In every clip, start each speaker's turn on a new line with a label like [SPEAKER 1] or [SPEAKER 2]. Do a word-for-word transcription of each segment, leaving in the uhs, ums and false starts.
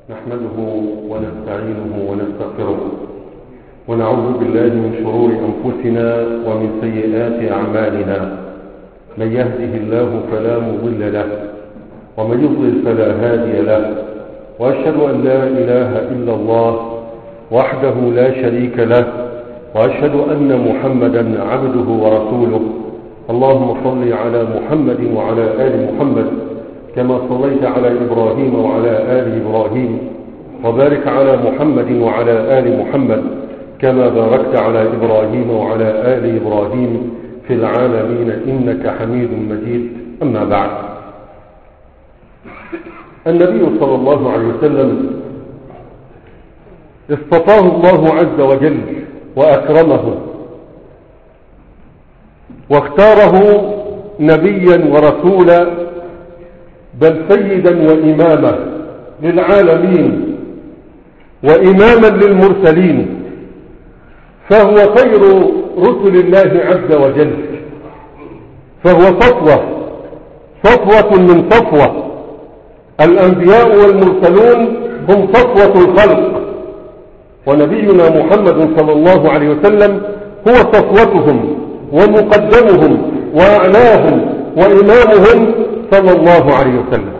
[SPEAKER 1] نحمده ونستعينه ونستغفره ونعوذ بالله من شرور أنفسنا ومن سيئات أعمالنا. من يهده الله فلا مضل له ومن يضلل فلا هادي له، وأشهد أن لا إله إلا الله وحده لا شريك له، وأشهد أن محمدا عبده ورسوله. اللهم صل على محمد وعلى آل محمد كما صليت على إبراهيم وعلى آل إبراهيم، وبارك على محمد وعلى آل محمد كما باركت على إبراهيم وعلى آل إبراهيم في العالمين إنك حميد مجيد. أما بعد، النبي صلى الله عليه وسلم اصطفاه الله عز وجل وأكرمه واختاره نبيا ورسولا، بل سيدا وإماما للعالمين وإماما للمرسلين، فهو خير رسل الله عز وجل، فهو صفوة صفوة من صفوة. الأنبياء والمرسلون هم صفوة الخلق، ونبينا محمد صلى الله عليه وسلم هو صفوتهم ومقدمهم وأعلاهم وإمامهم صلى الله عليه وسلم.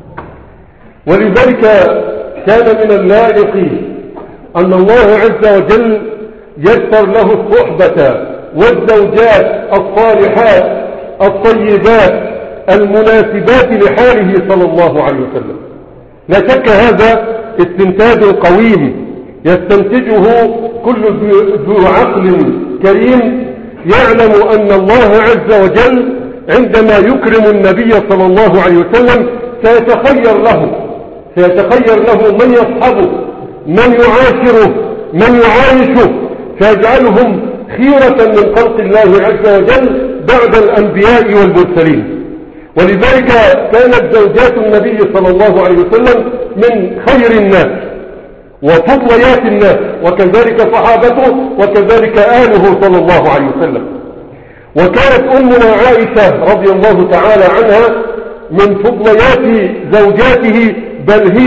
[SPEAKER 1] ولذلك كان من اللائق أن الله عز وجل يسر له الصحبة والزوجات الصالحات الطيبات المناسبات لحاله صلى الله عليه وسلم. لا شك هذا استنتاج قويم يستنتجه كل ذو عقل كريم، يعلم أن الله عز وجل عندما يكرم النبي صلى الله عليه وسلم سيتخير له سيتخير له من يصحبه، من يعاشره، من يعايشه، فيجعلهم خيرة من خلق الله عز وجل بعد الأنبياء والمرسلين. ولذلك كانت زوجات النبي صلى الله عليه وسلم من خير الناس وفضليات الناس، وكذلك صحابته وكذلك آله صلى الله عليه وسلم. وكانت أمنا عائشة رضي الله تعالى عنها من فضليات زوجاته، بل هي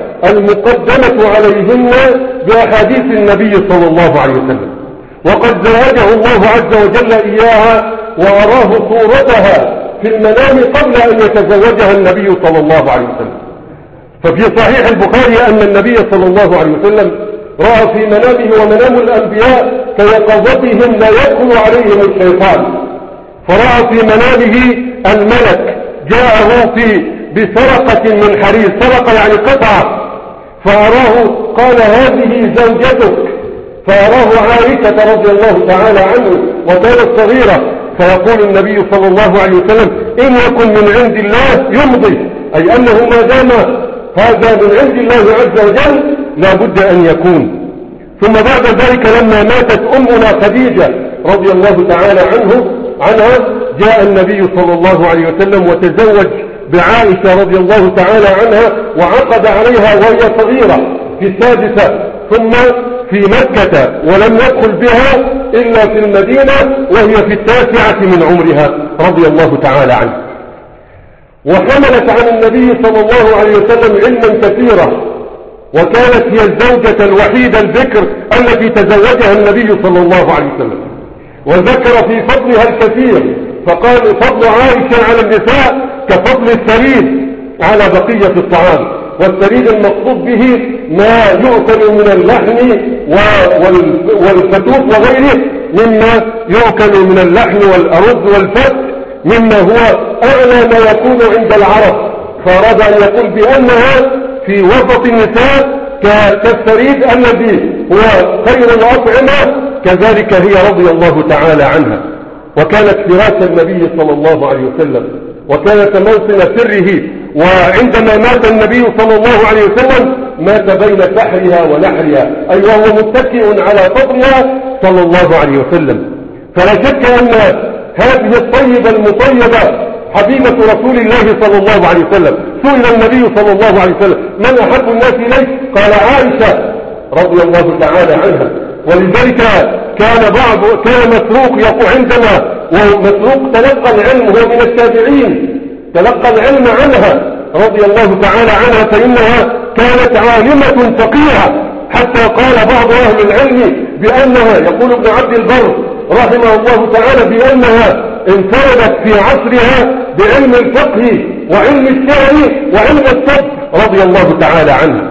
[SPEAKER 1] المقدمة عليهن بأحاديث النبي صلى الله عليه وسلم، وقد زوجه الله عز وجل إياها وأراه صورتها في المنام قبل أن يتزوجها النبي صلى الله عليه وسلم. ففي صحيح البخاري أن النبي صلى الله عليه وسلم رأى في منامه ومنام الأنبياء كيقظتهم لا يدخل عليهم الشيطان، فرأى في منامه الملك جاءه في بسرقة من حرير، سرقة يعني قطعة، فأراه قال هذه زوجتك، فأراه عائشة رضي الله تعالى عنه وكانت صغيرة، فيقول النبي صلى الله عليه وسلم إن يكن من عند الله يمضي، أي أنه ما دام هذا من عند الله عز وجل لا بد أن يكون. ثم بعد ذلك لما ماتت أمنا خديجة رضي الله تعالى عنه عنها جاء النبي صلى الله عليه وسلم وتزوج بعائشة رضي الله تعالى عنها، وعقد عليها وهي صغيرة في السادسة، ثم في مكة، ولم يدخل بها إلا في المدينة وهي في التاسعة من عمرها رضي الله تعالى عنه. وحملت عن النبي صلى الله عليه وسلم علما كثيرا، وكانت هي الزوجة الوحيدة البكر التي تزوجها النبي صلى الله عليه وسلم، وذكر في فضلها الكثير، فقال فضل عائشة على النساء كفضل الثريد على بقية الطعام. والثريد المقصود به ما يؤكل من اللحم والفتوت وغيره مما يؤكل من اللحم والأرز والفت، مما هو أعلى ما يكون عند العرب، فأراد أن يقول بأنها في وسط النساء كالثريد الذي هو خير الأطعمة، كذلك هي رضي الله تعالى عنها. وكانت فراش النبي صلى الله عليه وسلم، وكانت موطن سره، وعندما مات النبي صلى الله عليه وسلم مات بين سحرها ونحرها، أي وهو متكئ على فضلها صلى الله عليه وسلم. فلا شك أن هذه الطيبة المطيبة حبيبة رسول الله صلى الله عليه وسلم. سئل النبي صلى الله عليه وسلم من أحب الناس إليك؟ قال عائشة رضي الله تعالى عنها. ولذلك كان بعض كان مسروق يقول عندما ومسروق تلقى العلم هو من التابعين، تلقى العلم عنها رضي الله تعالى عنها، فإنها كانت عالمة فقيهة، حتى قال بعض أهل العلم بأنها، يقول ابن عبد البر رحمه الله تعالى، بأنها انفردت في عصرها بعلم الفقه وعلم الشعر وعلم الطب رضي الله تعالى عنها،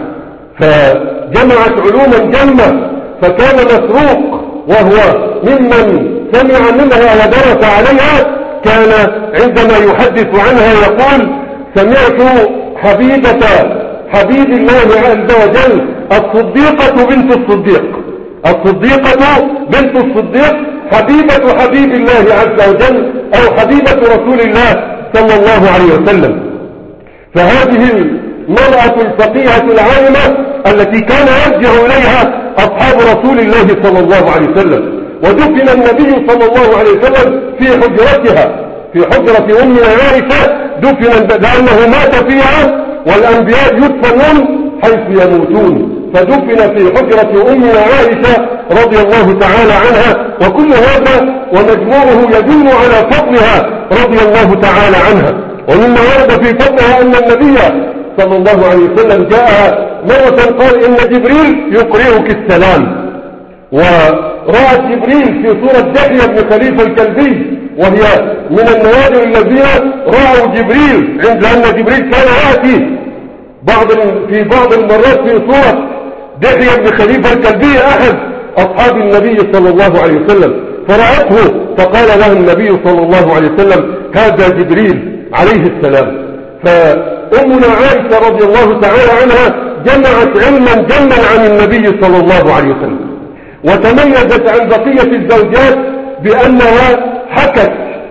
[SPEAKER 1] فجمعت علوما جمة. فكان مسروق وهو ممن سمع منها ودرس عليها، كان عندما يحدث عنها يقول: سمعت حبيبة حبيب الله عز وجل الصديقة بنت الصديق، الصديقة بنت الصديق حبيبة حبيب الله عز وجل، أو حبيبة رسول الله صلى الله عليه وسلم. فهذه المرأة الفقيهة العالمة التي كان يرجع إليها أصحاب رسول الله صلى الله عليه وسلم، ودفن النبي صلى الله عليه وسلم في حجرتها، في حجرة أمنا عائشة دفن، لأنه مات فيها، والأنبياء يدفنون حيث يموتون، فدفن في حجرة أمنا عائشة رضي الله تعالى عنها. وكل هذا ومجموعه يدل على فضلها رضي الله تعالى عنها. ومما ورد في فضلها أن النبي صلى الله عليه وسلم جاء مرة قال: إن جبريل يقرئك السلام. ورأت جبريل في صورة دحية بن خليفة الكلبي، وهي من النوادر الذين رأوا جبريل، عند أن جبريل كان يأتي بعض في بعض المرات في صورة دحية بن خليفة الكلبي أحد أصحاب النبي صلى الله عليه وسلم، فرأته فقال له النبي صلى الله عليه وسلم: هذا جبريل عليه السلام. فأمنا عائشة رضي الله تعالى عنها جمعت علما جما عن النبي صلى الله عليه وسلم، وتميزت عن بقية الزوجات بأنها حكت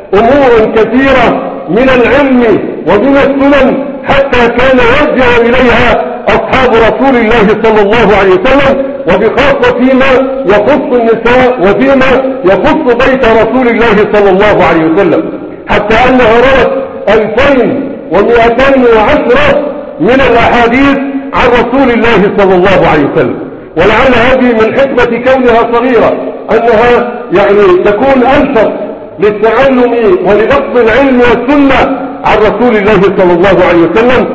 [SPEAKER 1] أمور كثيرة من العلم ومن السنن، حتى كان يرجع إليها أصحاب رسول الله صلى الله عليه وسلم، وبخاصة فيما يخص النساء وفيما يخص بيت رسول الله صلى الله عليه وسلم، حتى أنها روت ألفين ومئتين وعشرة من الأحاديث عن رسول الله صلى الله عليه وسلم. ولعل هذه من حكمة كونها صغيرة أنها يعني تكون أنشط للتعلم ولضبط العلم والسنة عن رسول الله صلى الله عليه وسلم،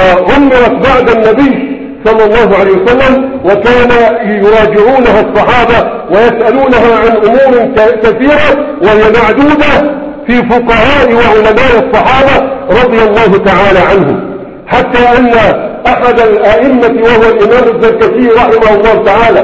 [SPEAKER 1] وعمرت بعد النبي صلى الله عليه وسلم، وكان يراجعونها الصحابة ويسألونها عن أمور كثيرة وهي معدودة في فقهاء وعلماء الصحابة رضي الله تعالى عنهم، حتى أن أحد الأئمة وهو الإمام الزركشي رحمه الله تعالى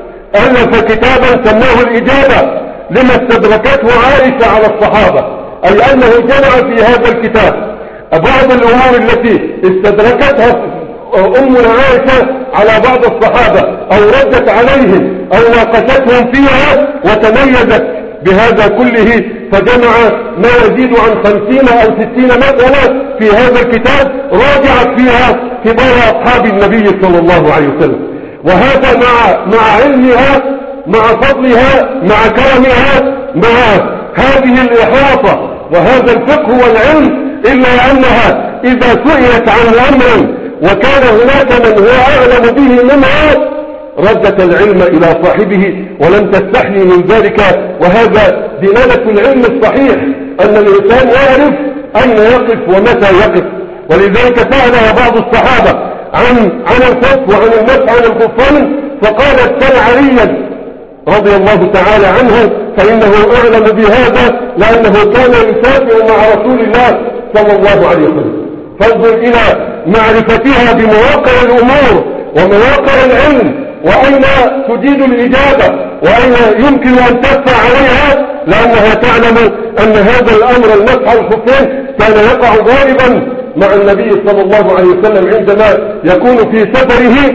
[SPEAKER 1] ألف كتابا سماه الإجابة لما استدركته عائشة على الصحابة، أي أنه جمع في هذا الكتاب بعض الأمور التي استدركتها أمنا عائشة على بعض الصحابة، أو ردت عليهم أو ناقشتهم فيها، وتميزت بهذا كله، فجمع ما يزيد عن خمسين أو ستين مسألة في هذا الكتاب راجعت فيها كبار أصحاب النبي صلى الله عليه وسلم. وهذا مع مع علمها، مع فضلها، مع كرمها، مع هذه الإحاطة وهذا الفقه والعلم، إلا أنها إذا سئلت عن أمر وكان هناك من هو أعلم به منها ردت العلم إلى صاحبه ولم تستحي من ذلك. وهذا دلالة العلم الصحيح، أن الإنسان يعرف أين يقف ومتى يقف. ولذلك سألها بعض الصحابة عن عن الخف وعن المسح عن الخفين، فقالت سل عليا رضي الله تعالى عنه فإنه أعلم بهذا، لأنه كان يسافر مع رسول الله صلى الله عليه وسلم. فانظر إلى معرفتها بمواقع الأمور ومواقع العلم، وأين تجيد الإجابة وأين يمكن أن تدفع عليها، لأنها تعلم أن هذا الأمر المسح الخفين كان يقع غالبا مع النبي صلى الله عليه وسلم عندما يكون في سفره.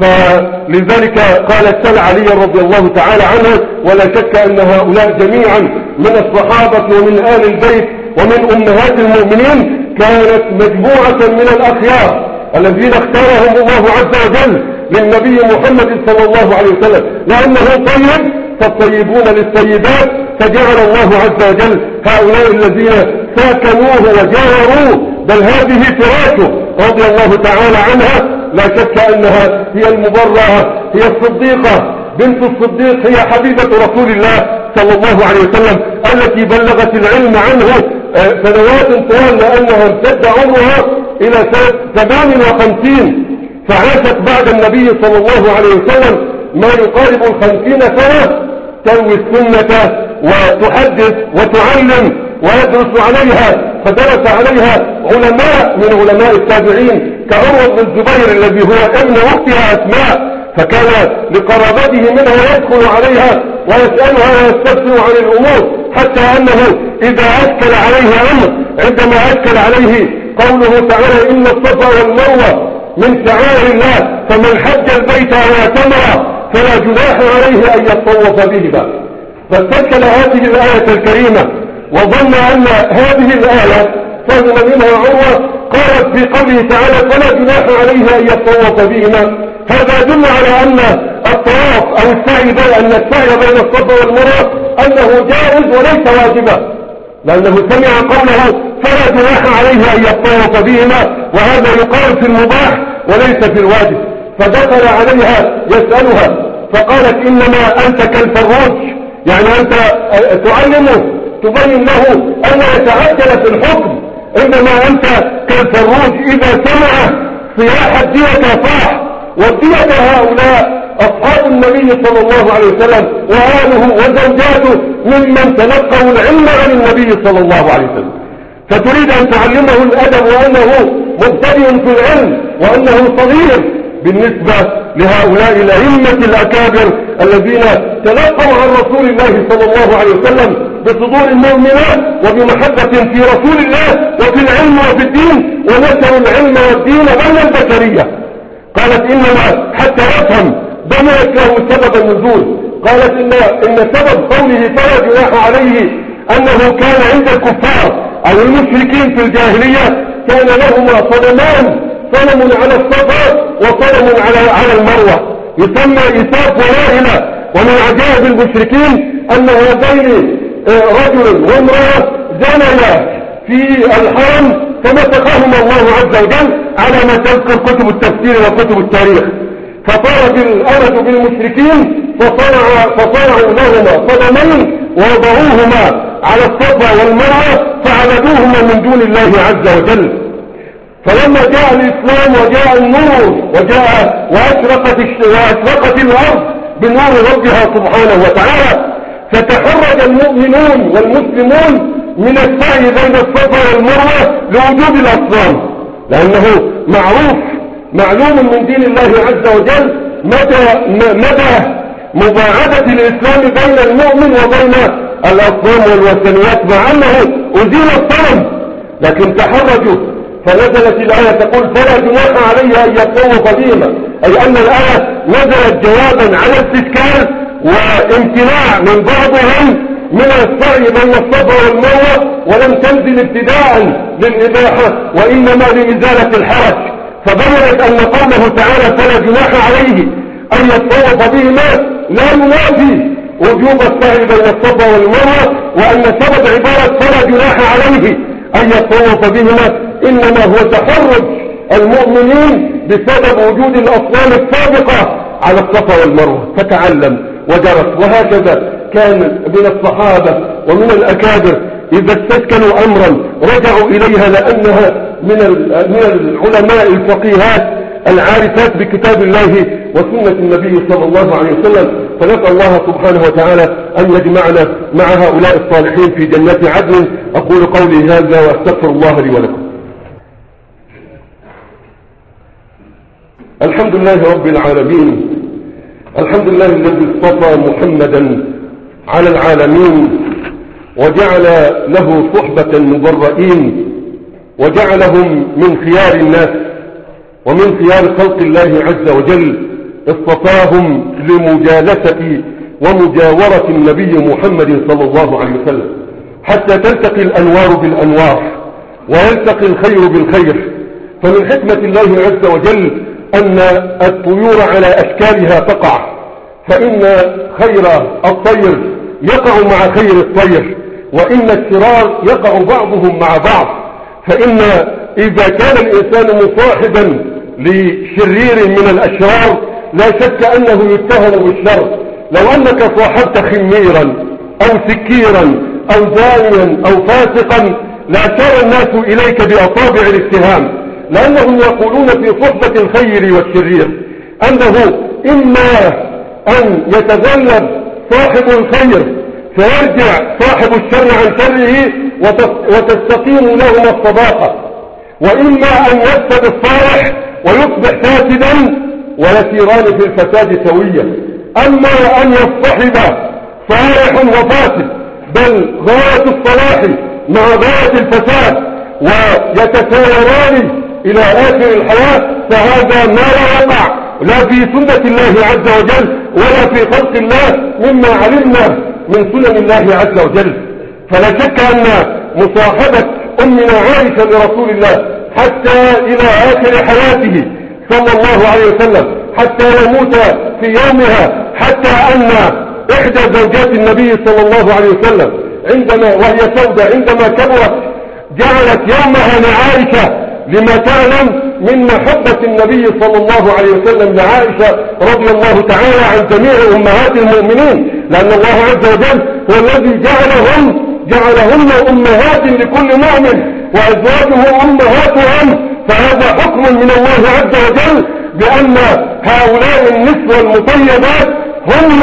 [SPEAKER 1] فلذلك قالت سل علي رضي الله تعالى عنه. ولا شك أن هؤلاء جميعا من الصحابة ومن آل البيت ومن أمهات المؤمنين كانت مجموعة من الأخيار الذين اختارهم الله عز وجل للنبي محمد صلى الله عليه وسلم، لأنه طيب فالطيبون للطيبات، فجعل الله عز وجل هؤلاء الذين ساكنوه وجاوروه، بل هذه فراشه رضي الله تعالى عنها. لا شك أنها هي المبرأة، هي الصديقة بنت الصديق، هي حبيبة رسول الله صلى الله عليه وسلم، التي بلغت العلم عنه سنوات طوال، لأنها امتد عمرها إلى سنة ثمان وخمسين فعاشت بعد النبي صلى الله عليه وسلم ما يقارب الخمسين سنة تروي السنة وتحدث وتعلم ويدرس عليها، فدرس عليها علماء من علماء التابعين كعمر بن الزبير الذي هو ابن أختها أسماء، فكان لقرابته منها يدخل عليها ويسألها ويستفسر عن الأمور، حتى أنه إذا أشكل عليه أمر، عندما أشكل عليه قوله تعالى إن الصفا والمروة من شعائر الله فمن حج البيت واعتمر فلا جناح عليه أن يطوف بهما، فاستشكل هذه الآية الكريمة وظن أن هذه الآية فهم منها عروة قالت في قوله تعالى فلا جناح عليه أن يطوف بهما. هذا يدل على أن الطواف أو السعي بين أن السعي بين الصفا والمروة أنه جائز وليس واجبا، لأنه سمع قوله فلا جناح عليه أن يطوف بهما، وهذا يقال في المباح وليس في الواجب. فدخل عليها يسألها فقالت إنما أنت كالفروج، يعني أنت تعلمه تبين له أن يتعجل في الحكم، إنما أنت كالفروج إذا سمع صياح الدية صاح، والدية هؤلاء أصحاب النبي صلى الله عليه وسلم وآله وزوجاته ممن تلقوا العلم عن النبي صلى الله عليه وسلم، فتريد أن تعلمه الأدب وأنه مبتدئ في العلم وأنه صغير بالنسبة لهؤلاء الأئمة الأكابر الذين تلقوا عن رسول الله صلى الله عليه وسلم بصدور المؤمنات وبمحبة في رسول الله وفي العلم وفي الدين، ونشروا العلم والدين بين البشرية. قالت إنما حتى يفهم بنت له سبب النزول، قالت إن, إن سبب قوله فلا جناح عليه أنه كان عند الكفار أو المشركين في الجاهلية كان لهما صنمان، صنم على الصفا وصنم على على المروة يسمى إساف ونائلة. ومن عجائب المشركين أن هذين رجل وامرأة زنيا في الحرم فمسخهما الله عز وجل على ما تذكر كتب التفسير وكتب التاريخ، فطارت الأرض بالمشركين فصنع فصنعوا لهما صنمين ووضعوهما على الصفا والمروة فعبدوهما من دون الله عز وجل. فلما جاء الإسلام وجاء النور وجاء وأشرقت, وأشرقت الأرض بنور ربها سبحانه وتعالى، فتحرج المؤمنون والمسلمون من السعي بين الصفا والمروة لوجود الأصنام، لأنه معروف معلوم من دين الله عز وجل مدى, مدى مباعدة الإسلام بين المؤمن وبين الأصنام والوثنيات، مع أنه أزيل الصنم لكن تحرجوا. فنزلت الآية تقول فلا جناح عليه أن يطوف بهما، أي أن الآية نزلت جوابا على استشكال وامتناع من بعضهم من السعي بين الصفا والمروة، ولم تنزل ابتداء للإباحة وإنما لإزالة الحرج. فبينت أن قوله تعالى فلا جناح عليه أن يطوف بهما لا ينافي وجوب السعي بين الصفا والمروة، وأن سبب عبارة فلا جناح عليه أن يطوف بهما إنما هو تحرج المؤمنين بسبب وجود الأصنام السابقة على الصفا والمروة، فتعلم ودرس. وهكذا كان من الصحابة ومن الأكابر إذا استسكنوا أمرا رجعوا إليها لأنها من من العلماء الفقيهات العارفات بكتاب الله وسنة النبي صلى الله عليه وسلم. فنسأل الله سبحانه وتعالى أن يجمعنا مع هؤلاء الصالحين في جنات عدن. أقول قولي هذا وأستغفر الله لي ولكم. الحمد لله رب العالمين، الحمد لله الذي اصطفى محمدا على العالمين وجعل له صحبة مبرئين وجعلهم من خيار الناس ومن خيار خلق الله عز وجل، اصطفاهم لمجالسة ومجاورة النبي محمد صلى الله عليه وسلم حتى تلتقي الأنوار بالأنوار ويلتقي الخير بالخير. فمن حكمة الله عز وجل أن الطيور على أشكالها تقع، فإن خير الطير يقع مع خير الطير، وإن الشرار يقع بعضهم مع بعض. فإن إذا كان الإنسان مصاحبا لشرير من الأشرار لا شك أنه يتهم بالشر. لو أنك صاحبت خميرا أو سكيرا أو زانيا أو فاسقا لا شار الناس إليك بأصابع الاتهام، لأنهم يقولون في صحبة الخير والشرير أنه إما أن يتغلب صاحب الخير فيرجع صاحب الشر عن شره وتستقيم لهما الصداقة، وإما أن يفسد الصالح ويصبح فاسدا ويسيران في الفساد سويا. أما أن يصطحب صالح وفاسد بل غاية الصلاح مع غاية الفساد ويتسايران إلى آخر الحياة، فهذا ما لا يقع لا في سنة الله عز وجل ولا في خلق الله مما علمنا من سنن الله عز وجل. فلا شك أن مصاحبة أمنا عائشة لرسول الله حتى إلى آخر حياته صلى الله عليه وسلم حتى يموت في يومها، حتى أن إحدى زوجات النبي صلى الله عليه وسلم عندما وهي سودة عندما كبرت جعلت يومها لعائشة لما تعلم من محبة النبي صلى الله عليه وسلم لعائشة رضي الله تعالى عن جميع أمهات المؤمنين، لأن الله عز وجل هو الذي جعلهم جعلهن أمهات لكل مؤمن وأزواجه أمهاتهم، فهذا حكم من الله عز وجل بأن هؤلاء النسوة المطيبات هم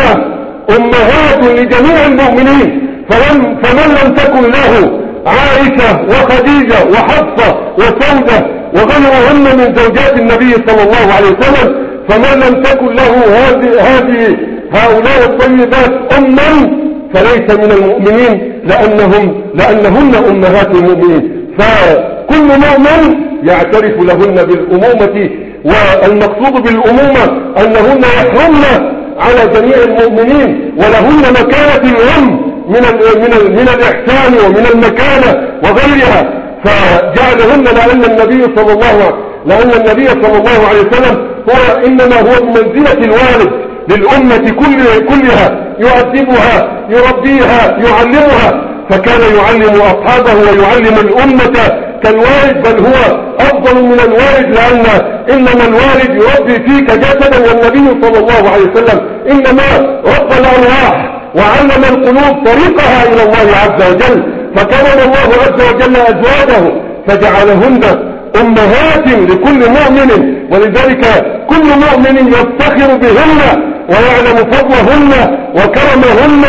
[SPEAKER 1] أمهات لجميع المؤمنين. فلم فمن لم تكن له عائشة وخديجة وحفصة وسودة وغيرهن من زوجات النبي صلى الله عليه وسلم، فمن لم تكن له هذه هذه هؤلاء الطيبات أما فليس من المؤمنين، لأنهم لأنهن أمهات المؤمنين. فكل مؤمن يعترف لهن بالأمومة، والمقصود بالأمومة أنهن يحرمن على جميع المؤمنين ولهن مكانة الأم من من من الإحسان ومن المكانة وغيرها، فجعلهن لأن النبي صلى الله لأن النبي صلى الله عليه وسلم هو إنما هو بمنزلة الوالد للأمة كل كلها، يؤدبها يربيها يعلمها، فكان يعلم أصحابه ويعلم الأمة كالوالد، بل هو أفضل من الوالد، لأن إنما الوالد يربي فيك جسدا، والنبي صلى الله عليه وسلم إنما رب الأرواح وعلم القلوب طريقها إلى الله عز وجل، فكرم الله عز وجل أزواجه فجعلهن أمهات لكل مؤمن، ولذلك كل مؤمن يفتخر بهن ويعلم فضلهن وكرمهن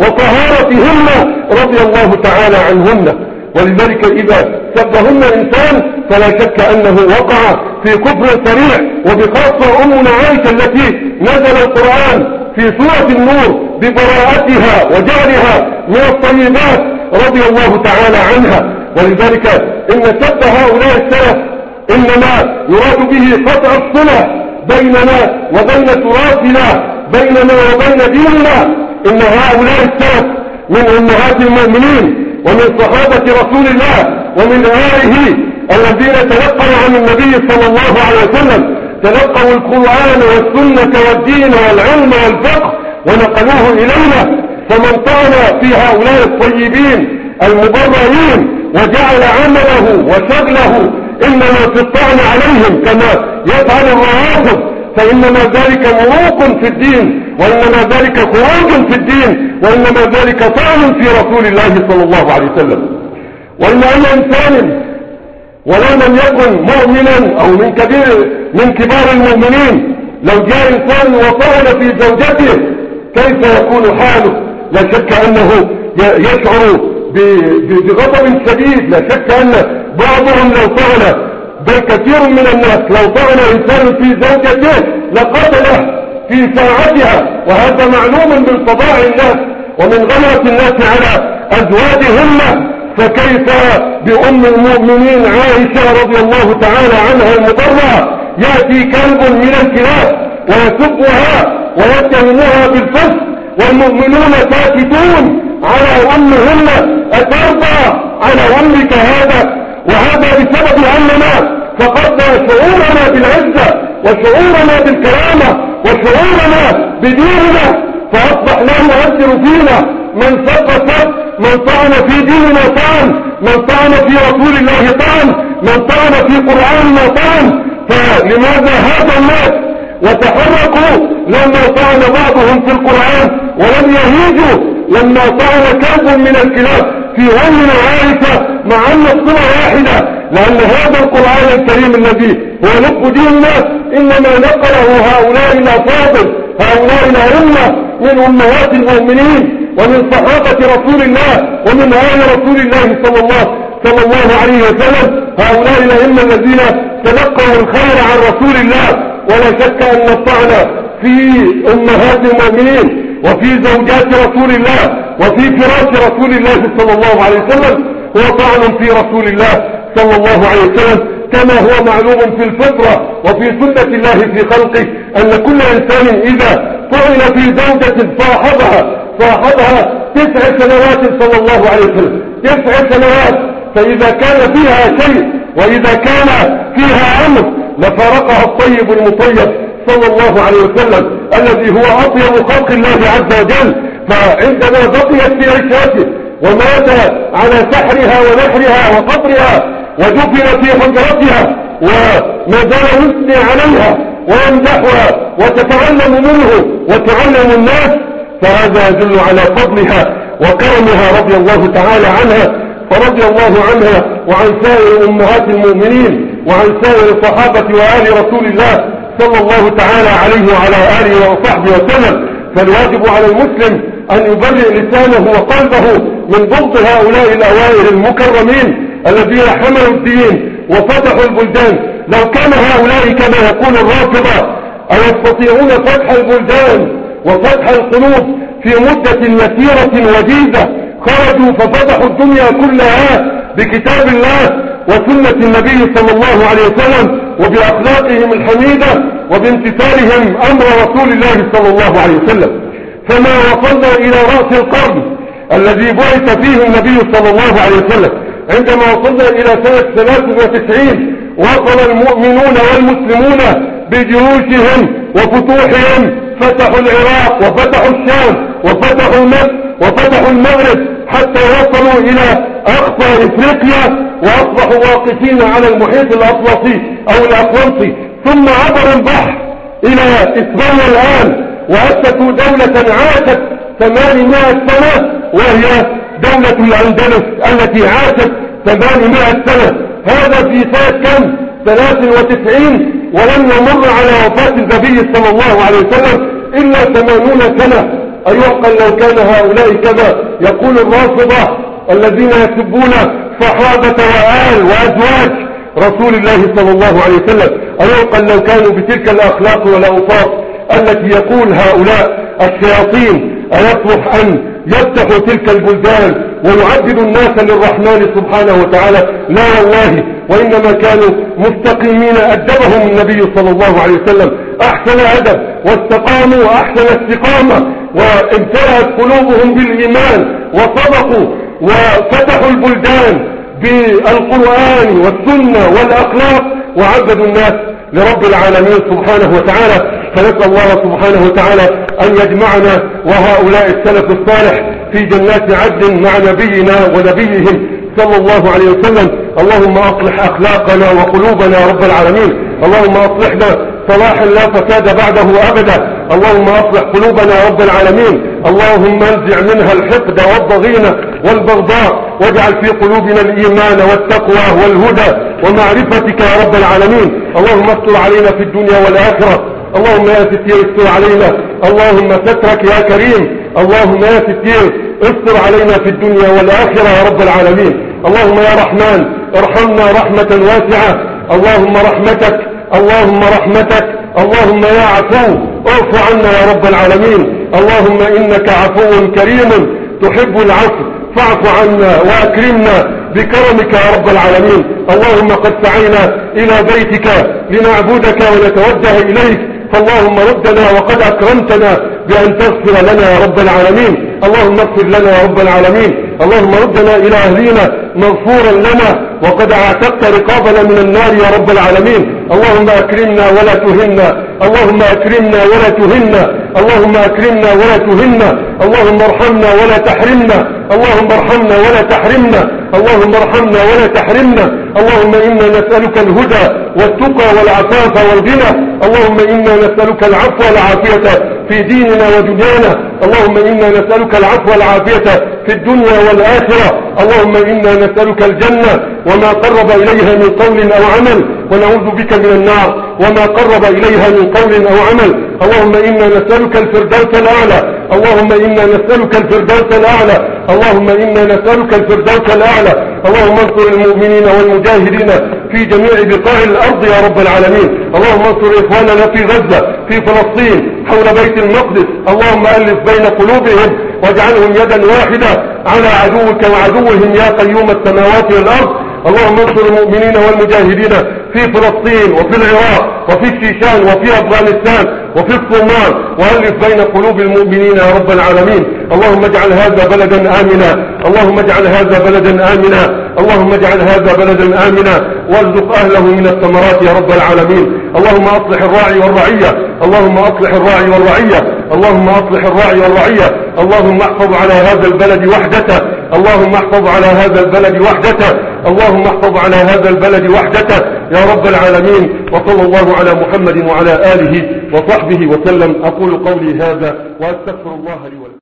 [SPEAKER 1] وطهارتهن رضي الله تعالى عنهن. ولذلك إذا سبهن إنسان فلا شك أنه وقع في كفر سريع، وبخاصة أمنا عائشة التي نزل القرآن في سورة النور ببراءتها وجعلها من الطيبات رضي الله تعالى عنها. ولذلك إن سب هؤلاء السلف إنما يراد به قطع الصلة بيننا وبين تراثنا، بيننا وبين ديننا. إن هؤلاء السلف من أمهات المؤمنين ومن صحابة رسول الله ومن آله الذين تلقوا عن النبي صلى الله عليه وسلم، تلقوا القرآن والسنة والدين والعلم والفقه ونقلوه إلينا. فمن طعن في هؤلاء الطيبين المبررين وجعل عمله وشغله إنما في الطعن عليهم كما يفعل الروافض، فإنما ذلك مروق في الدين، وإنما ذلك خروج في الدين، وإنما ذلك طعن في رسول الله صلى الله عليه وسلم. وإن أي إنسان ولو لم يكن مؤمنا أو من كبير من كبار المؤمنين لو جاء إنسان وطعن في زوجته كيف يكون حاله؟ لا شك أنه يشعر بغضب شديد. لا شك أن بعضهم لو طعن، بل كثير من الناس لو طعن إنسان في زوجته لقتله في ساعتها، وهذا معلوم من طباع الناس ومن غلط الناس على أزواجهن، فكيف بأم المؤمنين عائشة رضي الله تعالى عنها المبررة يأتي كلب من الكلاب ويسبها ويتهمها بالفسق والمؤمنون ساكتون على أمهن، أترضى على أمك هذا؟ وهذا بسبب أننا فقدنا شعورنا بالعزة وشعورنا بالكرامة وشعورنا بديننا، فأصبح لا يؤثر فينا من سب سب، من طعن في ديننا طعن، من طعن في رسول الله طعن، من طعن في قرآننا طعن. فلماذا هذا الناس وتحركوا لما طعن بعضهم في القرآن ولم يهيجوا لما طعن كلب من الكلاب في أمنا عائشة، مع أن الصلة واحدة لأن هذا القرآن الكريم الذي هو لب ديننا إنما نقله هؤلاء الأفاضل، هؤلاء الأئمة من أمهات المؤمنين ومن صحابة رسول الله ومن آل رسول الله صلى الله صلى الله عليه وسلم. هؤلاء الأئمة الذين تلقوا الخير عن رسول الله. ولا شك أن الطعن في أمهات المؤمنين وفي زوجات رسول الله وفي فراش رسول الله صلى الله عليه وسلم هو طعن في رسول الله صلى الله عليه وسلم، كما هو معلوم في الفطرة وفي سنة الله في خلقه أن كل إنسان إذا طعن في زوجة صاحبها صاحبها تسع سنوات صلى الله عليه وسلم، تسع سنوات، فإذا كان فيها شيء وإذا كان فيها أمر لفارقها الطيب المطيب صلى الله عليه وسلم الذي هو أطيب خلق الله عز وجل. فعندما بقيت في عشاته ومات على سحرها ونحرها وقبرها ودفن في حجرتها وما زال يثني عليها ويمدحها وتتعلم منه وتعلم الناس، فهذا يدل على فضلها وكرمها رضي الله تعالى عنها. فرضي الله عنها وعن سائر أمهات المؤمنين وعن سائر الصحابة وآل رسول الله صلى الله تعالى عليه وعلى آله وصحبه وسلم. فالواجب على المسلم أن يبرئ لسانه وقلبه من بغض هؤلاء الأوائل المكرمين الذين حملوا الدين وفتحوا البلدان. لو كان هؤلاء كما يقول الرافضة أيستطيعون فتح البلدان وفتح القلوب في مدة يسيرة وجيزة، خرجوا ففتحوا الدنيا كلها بكتاب الله وسنة النبي صلى الله عليه وسلم وبأخلاقهم الحميدة وبامتثالهم أمر رسول الله صلى الله عليه وسلم. فما وصلنا إلى رأس القرن الذي بعث فيه النبي صلى الله عليه وسلم، عندما وصلنا إلى سنة ثلاث وتسعين وصل المؤمنون والمسلمون بجيوشهم وفتوحهم، فتحوا العراق وفتحوا الشام وفتحوا مصر وفتحوا المغرب حتى وصلوا إلى أقصى إفريقيا وأصبحوا واقفين على المحيط الأطلسي أو الأطلسي، ثم عبروا البحر إلى إسبانيا الآن وأسسوا دولة عاشت ثمانمائة سنة وهي دولة الأندلس التي عاشت ثمانمائة سنة. هذا في سنة كم؟ ثلاث وتسعين، ولم يمر على وفاة النبي صلى الله عليه وسلم إلا ثمانون سنة. أيعقل لو كان هؤلاء كما يقول الرافضة الذين يسبون صحابة وآل وأزواج رسول الله صلى الله عليه وسلم، أيعقل لو كانوا بتلك الأخلاق والأوصاف التي يقول هؤلاء الشياطين أيصلح أن يفتحوا تلك البلدان ويعبدوا الناس للرحمن سبحانه وتعالى؟ لا والله، وإنما كانوا مستقيمين أدبهم النبي صلى الله عليه وسلم أحسن أدب واستقاموا أحسن استقامة وامتلأت قلوبهم بالإيمان وصدقوا وفتحوا البلدان بالقرآن والسنة والأخلاق وعبدوا الناس لرب العالمين سبحانه وتعالى. فنسأل الله سبحانه وتعالى أن يجمعنا وهؤلاء السلف الصالح في جنات عدن مع نبينا ونبيهم صلى الله عليه وسلم. اللهم أصلح أخلاقنا وقلوبنا يا رب العالمين، اللهم أصلحنا صلاحا لا فساد بعده أبدا، اللهم أصلح قلوبنا يا رب العالمين، اللهم انزع منها الحقد والضغينة والبغضاء، واجعل في قلوبنا الإيمان والتقوى والهدى ومعرفتك يا رب العالمين. اللهم استر علينا في الدنيا والآخرة، اللهم يا ستير استر علينا، اللهم سترك يا كريم، اللهم يا ستير استر علينا في الدنيا والآخرة يا رب العالمين. اللهم يا رحمن ارحمنا رحمة واسعة، اللهم رحمتك اللهم رحمتك اللهم يا عفو اعف عنا يا رب العالمين. اللهم إنك عفو كريم تحب العفو فاعف عنا وأكرمنا بكرمك يا رب العالمين. اللهم قد سعينا إلى بيتك لنعبدك ونتوجه إليك، فاللهم ردنا وقد أكرمتنا بأن تغفر لنا يا رب العالمين. اللهم اغفر لنا يا رب العالمين، اللهم ردنا إلى أهلنا مغفورا لنا وقد اعتقت رقابنا من النار يا رب العالمين. اللهم أكرمنا ولا تهنا، اللهم أكرمنا ولا تهنا، اللهم أكرمنا ولا تهنا، اللهم ارحمنا ولا تحرمنا، اللهم ارحمنا ولا تحرمنا، اللهم ارحمنا ولا تحرمنا. اللهم إنا نسألك الهدى والتقى والعفاف والغنى، اللهم إنا نسألك العفو والعافية في ديننا ودنيانا، اللهم إنا نسألك العفو والعافية في الدنيا والآخرة. اللهم إنا نسألك الجنة وما قرب إليها من قول أو عمل، ونعوذ بك من النار وما قرب إليها من قول أو عمل. اللهم إنا نسألك الفردوس الأعلى، اللهم إنا نسألك الفردوس الأعلى، اللهم إنا نسألك الفردوس الأعلى. اللهم انصر المؤمنين والمجاهدين في جميع بقاع الأرض يا رب العالمين. اللهم انصر إخواننا في غزة، في فلسطين، حول بيت المقدس. اللهم ألف بين قلوبهم واجعلهم يدا واحدة على عدوك وعدوهم يا قيوم السماوات والأرض. اللهم انصر المؤمنين والمجاهدين في فلسطين وفي العراق وفي الشيشان وفي أفغانستان وفي الصومال، وألف بين قلوب المؤمنين يا رب العالمين. اللهم اجعل هذا بلدا آمنا، اللهم اجعل هذا بلدا آمنا، اللهم اجعل هذا بلدا آمنا، وارزق أهله من الثمرات يا رب العالمين. اللهم أصلح الراعي والرعية، اللهم أصلح الراعي والرعية، اللهم أصلح الراعي والرعية. اللهم احفظ على هذا البلد وحدته، اللهم احفظ على هذا البلد وحدته، اللهم احفظ على هذا البلد وحدته يا رب العالمين. وصلى الله على محمد وعلى آله وصحبه وسلم. أقول قولي هذا وأستغفر الله لي ولكم.